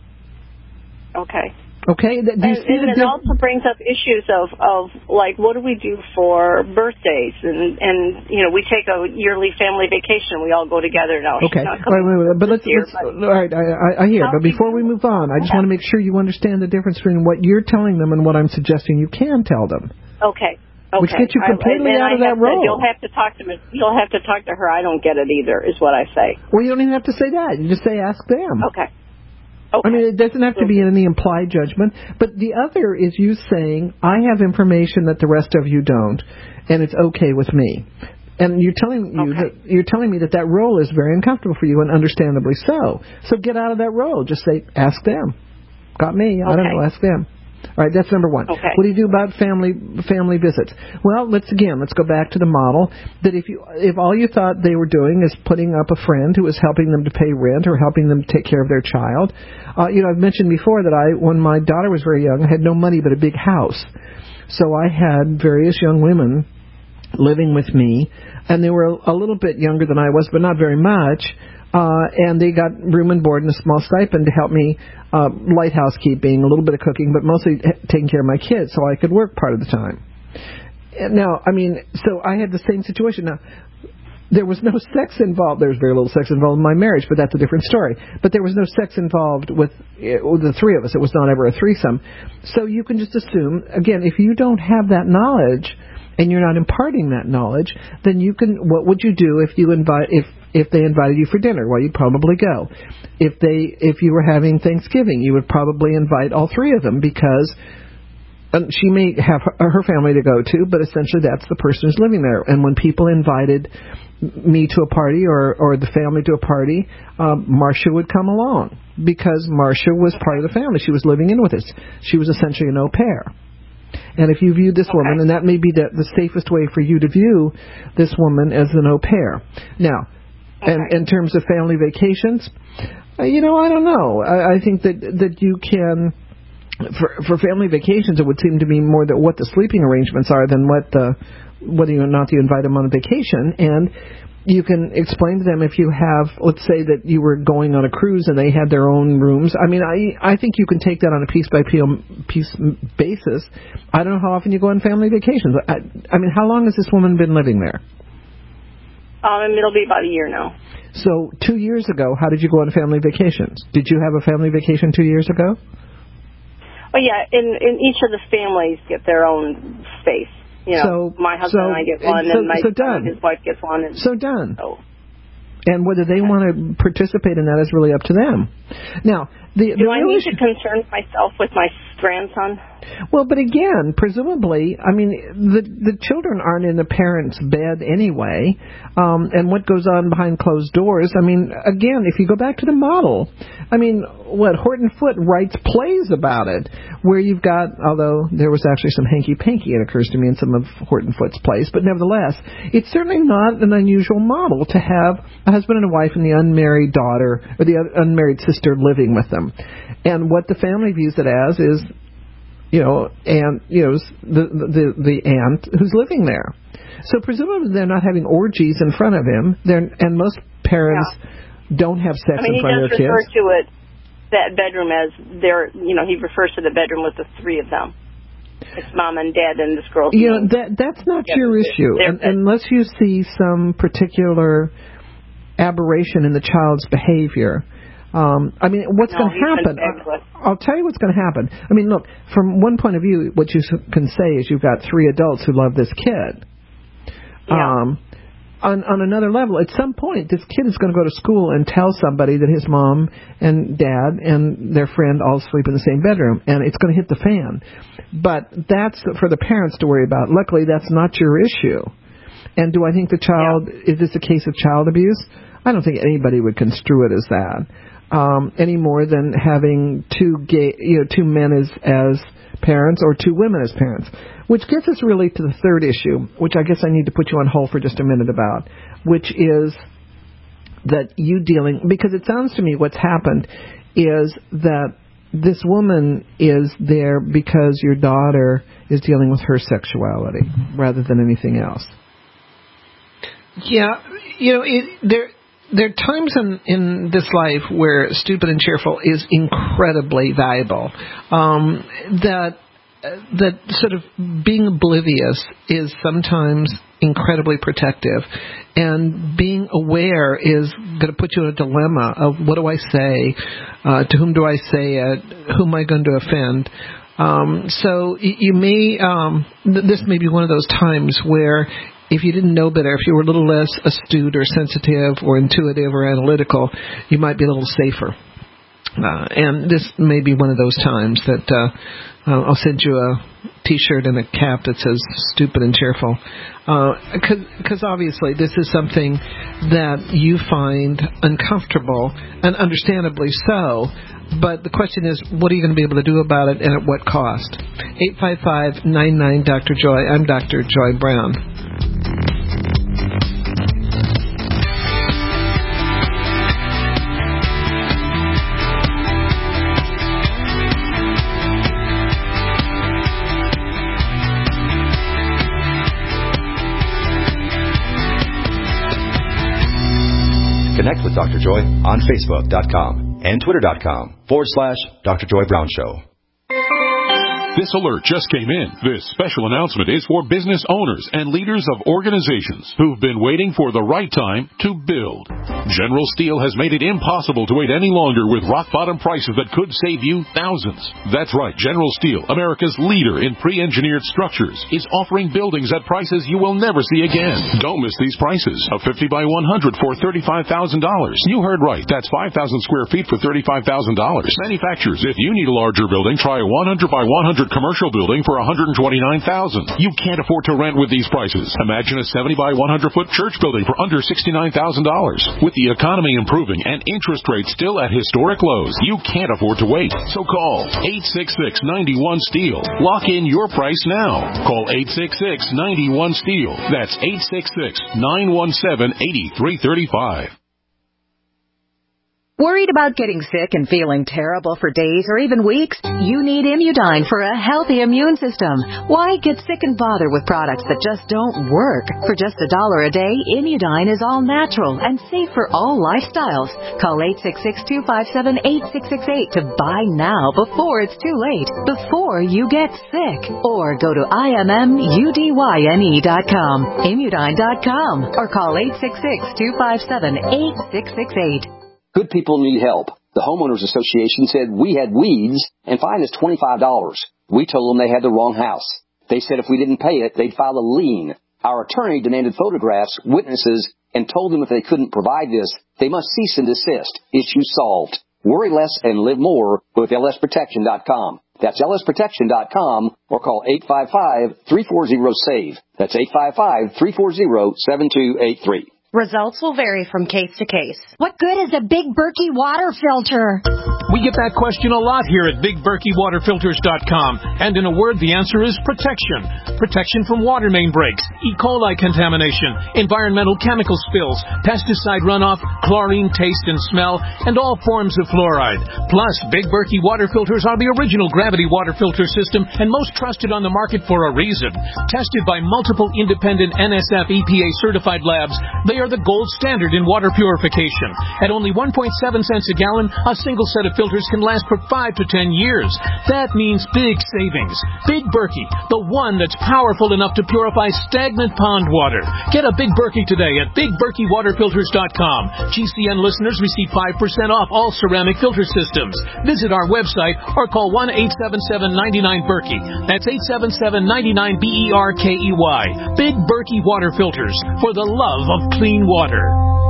Okay. Okay. Do you and see and it also brings up issues of, of, like, what do we do for birthdays? And, and you know, we take a yearly family vacation. We all go together now. Okay. Wait, wait, wait. But let's, year, let's but all right, I, I, I hear. But before we move on, I just yeah. want to make sure you understand the difference between what you're telling them and what I'm suggesting you can tell them. Okay. Okay. Which gets you completely I, out of that to, role. You'll have to talk to me. You'll have to talk to her. I don't get it either, is what I say. Well, you don't even have to say that. You just say, ask them. Okay. Okay. I mean, it doesn't have to be any implied judgment. But the other is you saying, I have information that the rest of you don't, and it's okay with me. And you're telling you okay. that you're telling me that that role is very uncomfortable for you, and understandably so. So get out of that role. Just say, ask them. Got me. I okay. don't know. Ask them. All right, that's number one. Okay. What do you do about family family visits? Well, let's again, let's go back to the model that if you if all you thought they were doing is putting up a friend who was helping them to pay rent or helping them to take care of their child, uh, you know, I've mentioned before that I, when my daughter was very young, I had no money but a big house, so I had various young women living with me, and they were a little bit younger than I was, but not very much. Uh, and they got room and board and a small stipend to help me, uh, light housekeeping, a little bit of cooking, but mostly taking care of my kids so I could work part of the time. And now, I mean, so I had the same situation. Now, there was no sex involved. There was very little sex involved in my marriage, but that's a different story. But there was no sex involved with, with the three of us. It was not ever a threesome. So you can just assume, again, if you don't have that knowledge and you're not imparting that knowledge, then you can, what would you do if you invite, if, If they invited you for dinner, well, you'd probably go. If they, if you were having Thanksgiving, you would probably invite all three of them because and she may have her, her family to go to, but essentially that's the person who's living there. And when people invited me to a party or, or the family to a party, um, Marcia would come along because Marcia was part of the family. She was living in with us. She was essentially an au pair. And if you view this okay. woman, and that may be the, the safest way for you to view this woman as an au pair. Now, okay. and, in terms of family vacations, uh, you know, I don't know. I, I think that that you can, for for family vacations, it would seem to be more that what the sleeping arrangements are than what the whether or not you invite them on a vacation. And you can explain to them if you have, let's say that you were going on a cruise and they had their own rooms. I mean, I I think you can take that on a piece-by-piece basis. I don't know how often you go on family vacations. I, I mean, how long has this woman been living there? Um, it'll be about a year now. So two years ago, how did you go on family vacations? Did you have a family vacation two years ago? Oh, yeah. In, in each of the families get their own space. You know, so, my husband so, and I get one, so, and my so son and his wife gets one. And so done. So. And whether they want to participate in that is really up to them. Now, the, do the I need to concern myself with my grandson? Well, but again, presumably, I mean, the the children aren't in the parents' bed anyway, um, and what goes on behind closed doors. I mean, again, if you go back to the model, I mean, what Horton Foote writes plays about it, where you've got, although there was actually some hanky-panky, it occurs to me, in some of Horton Foote's plays, but nevertheless, it's certainly not an unusual model to have a husband and a wife and the unmarried daughter or the unmarried sister living with them. And what the family views it as is, you know, and you know, the the the aunt who's living there. So presumably they're not having orgies in front of him. They're and most parents yeah. don't have sex I mean, in front of their kids. he does refer to it that bedroom as their, you know, he refers to the bedroom with the three of them. It's mom and dad and this girl. You know, that that's not your issue, and, unless you see some particular aberration in the child's behavior. Um, I mean, what's no, going to happen? I'll tell you what's going to happen. I mean, look, from one point of view, what you can say is you've got three adults who love this kid. Yeah. Um, on, on another level, at some point, this kid is going to go to school and tell somebody that his mom and dad and their friend all sleep in the same bedroom, and it's going to hit the fan. But that's for the parents to worry about. Luckily, that's not your issue. And do I think the child, yeah. is this a case of child abuse? I don't think anybody would construe it as that. Um, any more than having two gay, you know, two men as as parents or two women as parents, which gets us really to the third issue, which I guess I need to put you on hold for just a minute about, which is that you dealing, because it sounds to me what's happened is that this woman is there because your daughter is dealing with her sexuality rather than anything else. Yeah, you know, it, there. There are times in, in this life where stupid and cheerful is incredibly valuable. Um, that that sort of being oblivious is sometimes incredibly protective, and being aware is going to put you in a dilemma of what do I say, uh, to whom do I say it, who am I going to offend. Um, so you may um, this may be one of those times where, if you didn't know better, if you were a little less astute or sensitive or intuitive or analytical, you might be a little safer. Uh, and this may be one of those times that uh, uh, I'll send you a T-shirt and a cap that says "stupid and cheerful," because uh, obviously this is something that you find uncomfortable, and understandably so. But the question is, what are you going to be able to do about it, and at what cost? eight five five, nine nine, Doctor Joy. I'm Doctor Joy Brown. Connect with Doctor Joy on Facebook dot com and Twitter dot com forward slash Doctor Joy Brown Show. This alert just came in. This special announcement is for business owners and leaders of organizations who've been waiting for the right time to build. General Steel has made it impossible to wait any longer with rock-bottom prices that could save you thousands. That's right. General Steel, America's leader in pre-engineered structures, is offering buildings at prices you will never see again. Don't miss these prices. A fifty by one hundred for thirty-five thousand dollars. You heard right. That's five thousand square feet for thirty-five thousand dollars. Manufacturers, if you need a larger building, try a one hundred by one hundred foot commercial building for one hundred twenty-nine thousand dollars. You can't afford to rent with these prices. Imagine a seventy by one hundred foot church building for under sixty-nine thousand dollars. With the economy improving and interest rates still at historic lows, you can't afford to wait. So call eight six six, nine one, STEEL. Lock in your price now. Call eight six six, nine one, STEEL. That's eight six six, nine one seven, eight three three five. Worried about getting sick and feeling terrible for days or even weeks? You need Immudyne for a healthy immune system. Why get sick and bother with products that just don't work? For just a dollar a day, Immudyne is all natural and safe for all lifestyles. Call eight six six, two five seven, eight six six eight to buy now before it's too late, before you get sick. Or go to I M M U D Y N E dot com, Immudyne dot com, or call eight six six, two five seven, eight six six eight. Good people need help. The Homeowners Association said we had weeds and fined us twenty-five dollars. We told them they had the wrong house. They said if we didn't pay it, they'd file a lien. Our attorney demanded photographs, witnesses, and told them if they couldn't provide this, they must cease and desist. Issue solved. Worry less and live more with L S protection dot com. That's L S protection dot com or call eight five five, three four zero, SAVE. That's eight five five, three four zero, seven two eight three. Results will vary from case to case. What good is a Big Berkey water filter? We get that question a lot here at Big Berkey Water Filters dot com. And in a word, the answer is protection. Protection from water main breaks, E. coli contamination, environmental chemical spills, pesticide runoff, chlorine taste and smell, and all forms of fluoride. Plus, Big Berkey water filters are the original gravity water filter system and most trusted on the market for a reason. Tested by multiple independent N S F E P A certified labs, they are the gold standard in water purification. At only one point seven cents a gallon, a single set of filters can last for five to ten years. That means big savings. Big Berkey, the one that's powerful enough to purify stagnant pond water. Get a Big Berkey today at Big Berkey Water Filters dot com. G C N listeners receive five percent off all ceramic filter systems. Visit our website or call one eight seven seven, nine nine, Berkey. That's eight seven seven, nine nine, B E R K E Y. Big Berkey Water Filters, for the love of clean water.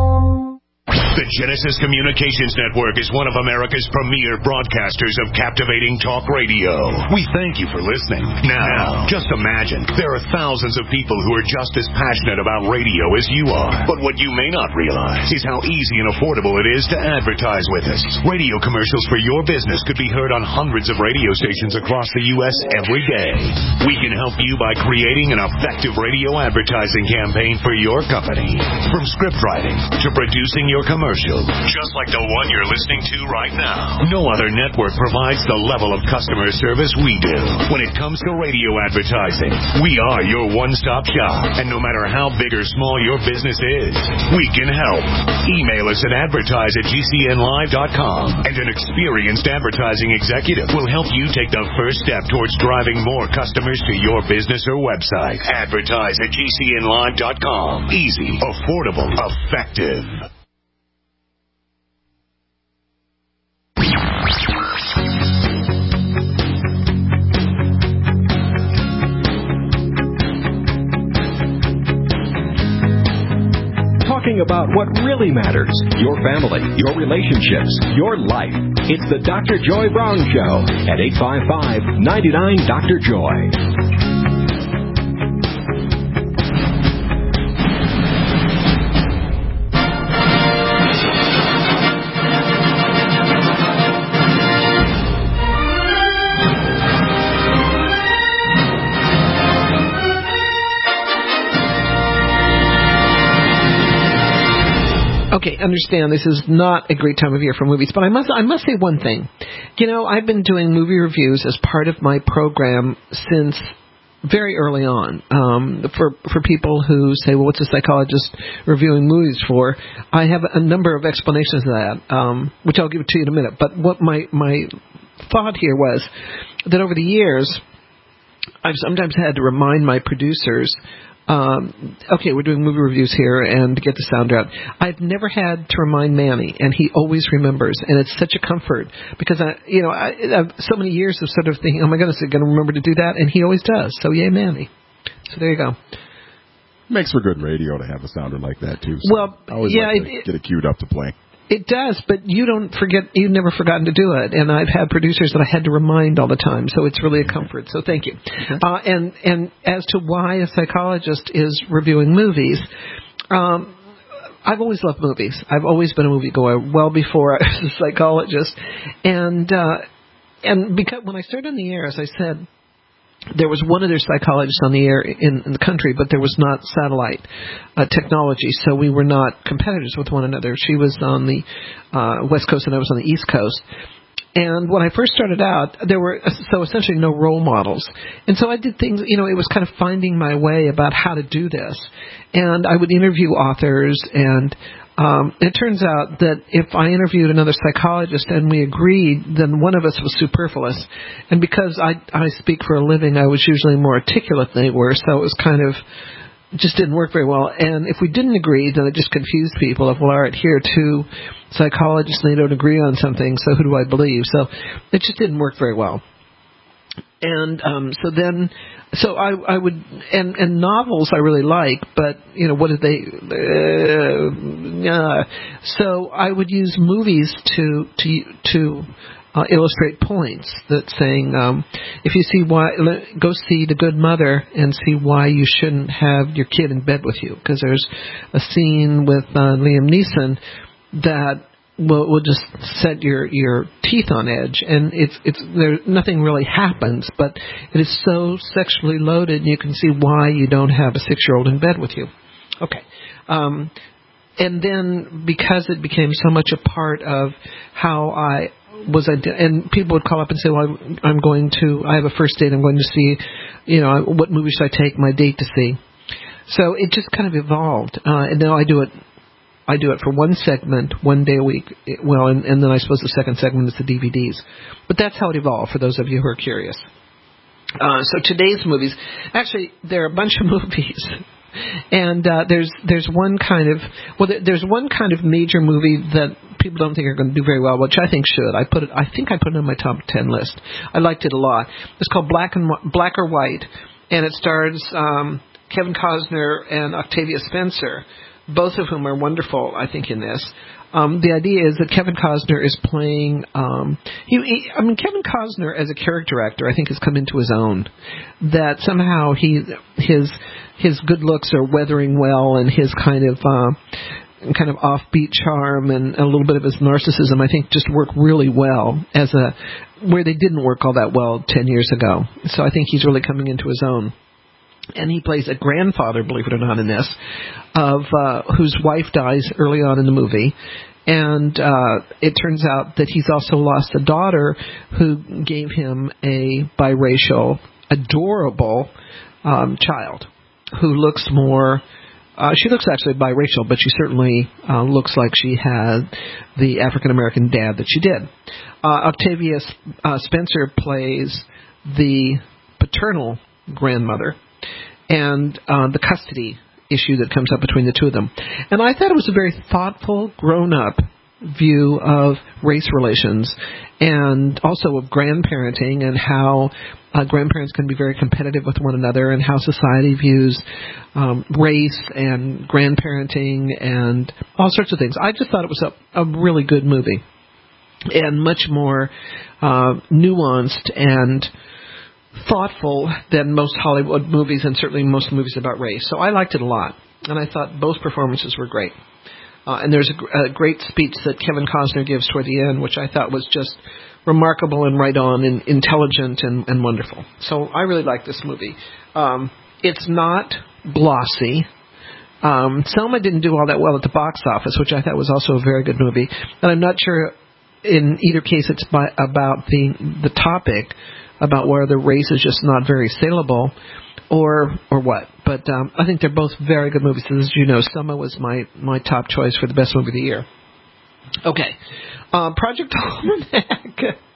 The Genesis Communications Network is one of America's premier broadcasters of captivating talk radio. We thank you for listening. Now, just imagine, there are thousands of people who are just as passionate about radio as you are. But what you may not realize is how easy and affordable it is to advertise with us. Radio commercials for your business could be heard on hundreds of radio stations across the U S every day. We can help you by creating an effective radio advertising campaign for your company. From script writing to producing your commercial, just like the one you're listening to right now. No other network provides the level of customer service we do. When it comes to radio advertising, we are your one-stop shop. And no matter how big or small your business is, we can help. Email us at advertise at G C N live dot com, and an experienced advertising executive will help you take the first step towards driving more customers to your business or website. Advertise at G C N live dot com. Easy, affordable, effective. Talking about what really matters, your family, your relationships, your life. It's the Doctor Joy Brown Show at eight five five, nine nine, Doctor Joy. Okay, understand this is not a great time of year for movies, but I must I must say one thing. You know, I've been doing movie reviews as part of my program since very early on. Um, for for people who say, well, what's a psychologist reviewing movies for? I have a number of explanations of that, um, which I'll give to you in a minute. But what my, my thought here was that over the years, I've sometimes had to remind my producers, Um, okay, we're doing movie reviews here, and to get the sound out. I've never had to remind Manny, and he always remembers, and it's such a comfort because I, you know, I, I have so many years of sort of thinking, oh my goodness, I'm going to remember to do that, and he always does. So yay, Manny. So there you go. Makes for good radio to have a sounder like that too. So well, I always yeah, like to it, get it queued up to play. It does, but you don't forget. You've never forgotten to do it, and I've had producers that I had to remind all the time. So it's really a comfort. So thank you. Okay. Uh, and and as to why a psychologist is reviewing movies, um, I've always loved movies. I've always been a moviegoer, well before I was a psychologist, and uh, and because when I started on the air, as I said, there was one other psychologist on the air in, in the country, but there was not satellite uh, technology, so we were not competitors with one another. She was on the uh, West Coast and I was on the East Coast. And when I first started out, there were so essentially no role models. And so I did things, you know, it was kind of finding my way about how to do this. And I would interview authors, and Um, it turns out that if I interviewed another psychologist and we agreed, then one of us was superfluous. And because I, I speak for a living, I was usually more articulate than they were, so it was kind of, just didn't work very well. And if we didn't agree, then it just confused people of, well, all right, here are two psychologists and they don't agree on something, so who do I believe? So it just didn't work very well. And um, so then, so I, I would, and, and novels I really like, but, you know, what did they, uh, uh, so I would use movies to, to, to uh, illustrate points that saying, um, if you see why, go see The Good Mother and see why you shouldn't have your kid in bed with you. Because there's a scene with uh, Liam Neeson that will will just set your your teeth on edge, and it's it's there nothing really happens, but it is so sexually loaded, and you can see why you don't have a six-year-old in bed with you. Okay, um, and then because it became so much a part of how I was, and people would call up and say, "Well, I'm going to, I have a first date. I'm going to see, you know, what movie should I take my date to see?" So it just kind of evolved, uh, and now I do it. I do it for one segment, one day a week. Well, and, and then I suppose the second segment is the D V Ds. But that's how it evolved, for those of you who are curious. Uh, so today's movies, actually, there are a bunch of movies. And uh, there's there's one kind of, well, there's one kind of major movie that people don't think are going to do very well, which I think should. I put it, I think I put it on my top ten list. I liked it a lot. It's called Black and Black or White, and it stars um, Kevin Costner and Octavia Spencer, both of whom are wonderful, I think, in this. Um, the idea is that Kevin Costner is playing, um, he, he, I mean, Kevin Costner as a character actor, I think, has come into his own. That somehow he, his, his good looks are weathering well, and his kind of, uh, kind of offbeat charm and a little bit of his narcissism, I think, just work really well as a, where they didn't work all that well ten years ago. So I think he's really coming into his own. And he plays a grandfather, believe it or not, in this, of uh, whose wife dies early on in the movie. And uh, it turns out that he's also lost a daughter who gave him a biracial, adorable um, child who looks more... Uh, she looks actually biracial, but she certainly uh, looks like she had the African-American dad that she did. Uh, Octavia uh, Spencer plays the paternal grandmother, and uh, the custody issue that comes up between the two of them. And I thought it was a very thoughtful, grown-up view of race relations, and also of grandparenting, and how uh, grandparents can be very competitive with one another, and how society views um, race and grandparenting and all sorts of things. I just thought it was a, a really good movie, and much more uh, nuanced and thoughtful than most Hollywood movies, and certainly most movies about race. So I liked it a lot, and I thought both performances were great. Uh, and there's a, a great speech that Kevin Costner gives toward the end, which I thought was just remarkable and right on and intelligent and, and wonderful. So I really like this movie. Um, it's not glossy. Um, Selma didn't do all that well at the box office, which I thought was also a very good movie. And I'm not sure in either case it's by, about the the topic, about where the race is just not very saleable, or or what. But um, I think they're both very good movies. As you know, Selma was my, my top choice for the best movie of the year. Okay. Uh, Project Almanac.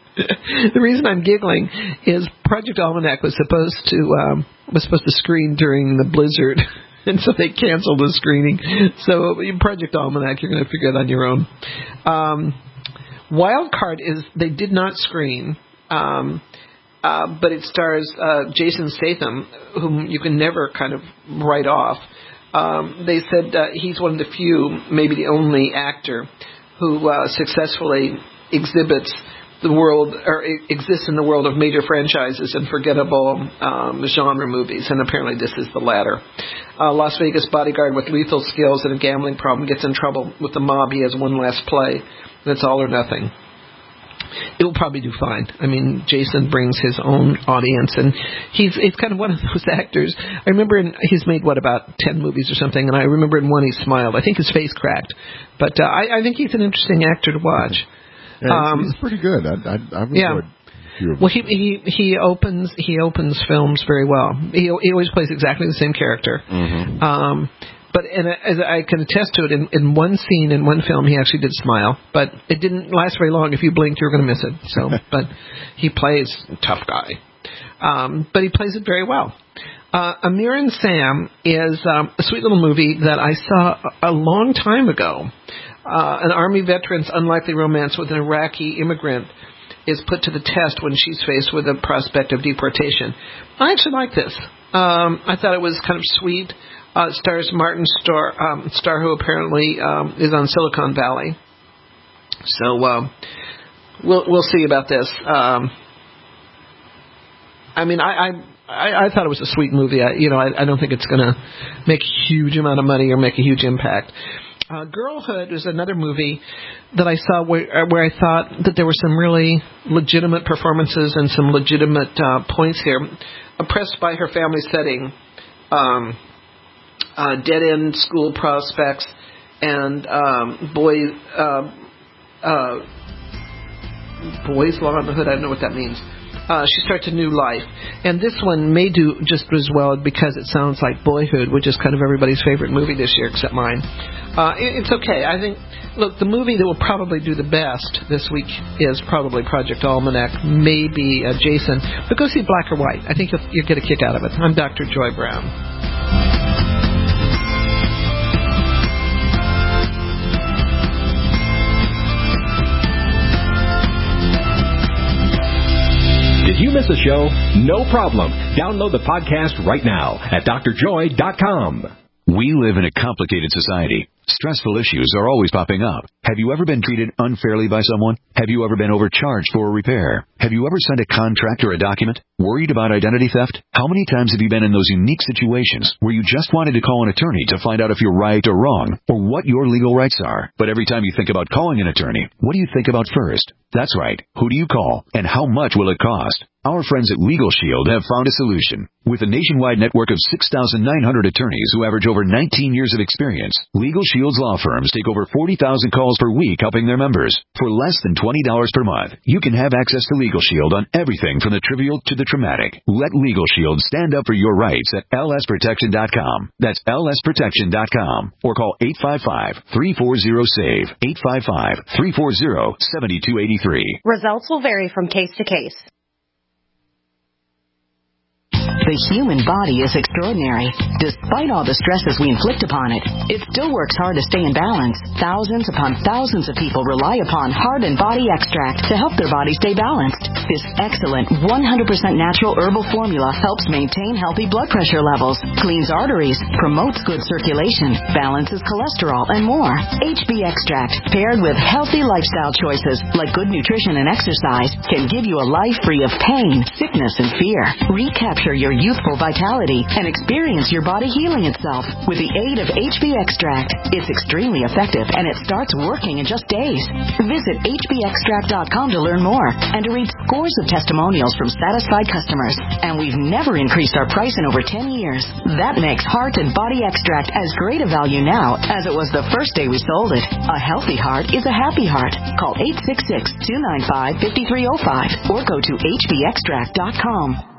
The reason I'm giggling is Project Almanac was supposed to um, was supposed to screen during the blizzard, and so they canceled the screening. So Project Almanac, you're going to figure it on your own. Um, Wild Card is they did not screen. Um, Uh, but it stars uh, Jason Statham, whom you can never kind of write off. Um, they said uh, he's one of the few, maybe the only actor, who uh, successfully exhibits the world, or exists in the world of major franchises and forgettable um, genre movies, and apparently this is the latter. Uh, Las Vegas bodyguard with lethal skills and a gambling problem gets in trouble with the mob. He has one last play. That's all or nothing. It will probably do fine. I mean, Jason brings his own audience, and he's it's kind of one of those actors. I remember in, he's made, what, about ten movies or something, and I remember in one he smiled. I think his face cracked. But uh, I, I think he's an interesting actor to watch. Yeah, um, he's pretty good. I, I, I've enjoyed yeah. a few of Well, he he he opens he opens films very well. He he always plays exactly the same character. Mm-hmm. Um, but and as I can attest to it, in, in one scene in one film, he actually did smile, but it didn't last very long. If you blinked, you were going to miss it. So, but he plays a tough guy, um, but he plays it very well. Uh, Amir and Sam is um, a sweet little movie that I saw a, a long time ago. Uh, an Army veteran's unlikely romance with an Iraqi immigrant is put to the test when she's faced with the prospect of deportation. I actually like this. Um, I thought it was kind of sweet. Uh, it stars Martin Starr, um, Starr, who apparently um, is on Silicon Valley. So uh, we'll we'll see about this. Um, I mean, I, I I I thought it was a sweet movie. I, you know, I, I don't think it's going to make a huge amount of money or make a huge impact. Uh, Girlhood is another movie that I saw where, where I thought that there were some really legitimate performances and some legitimate uh, points here. Oppressed by her family setting, um, uh, dead-end school prospects, and um, boy, uh, uh, boys law on the hood. I don't know what that means. Uh, she starts a new life. And this one may do just as well because it sounds like Boyhood, which is kind of everybody's favorite movie this year except mine. Uh, it, it's okay. I think, look, the movie that will probably do the best this week is probably Project Almanac, maybe uh, Jason. But go see Black or White. I think you'll, you'll get a kick out of it. I'm Doctor Joy Brown. Did you miss a show? No problem. Download the podcast right now at D R joy dot com. We live in a complicated society. Stressful issues are always popping up. Have you ever been treated unfairly by someone? Have you ever been overcharged for a repair? Have you ever signed a contract or a document? Worried about identity theft? How many times have you been in those unique situations where you just wanted to call an attorney to find out if you're right or wrong, or what your legal rights are? But every time you think about calling an attorney, what do you think about first? That's right. Who do you call, and how much will it cost? Our friends at Legal Shield have found a solution. With a nationwide network of six thousand nine hundred attorneys who average over nineteen years of experience, Legal Shield's law firms take over forty thousand calls per week helping their members. For less than twenty dollars per month, you can have access to Legal Shield on everything from the trivial to the traumatic. Let Legal Shield stand up for your rights at L S protection dot com. That's L S protection dot com. Or call eight five five, three four zero, S A V E, eight five five, three four zero, seven two eight three. Results will vary from case to case. The human body is extraordinary. Despite all the stresses we inflict upon it, it still works hard to stay in balance. Thousands upon thousands of people rely upon Heart and Body Extract to help their body stay balanced. This excellent one hundred percent natural herbal formula helps maintain healthy blood pressure levels, cleans arteries, promotes good circulation, balances cholesterol, and more. H B Extract, paired with healthy lifestyle choices like good nutrition and exercise, can give you a life free of pain, sickness, and fear. Recapture your youthful vitality and experience your body healing itself with the aid of H B Extract. It's extremely effective and it starts working in just days. Visit H B extract dot com to learn more and to read scores of testimonials from satisfied customers. And we've never increased our price in over ten years. That makes Heart and Body Extract as great a value now as it was the first day we sold it. A healthy heart is a happy heart. Call eight six six, two nine five, five three zero five or go to H B extract dot com.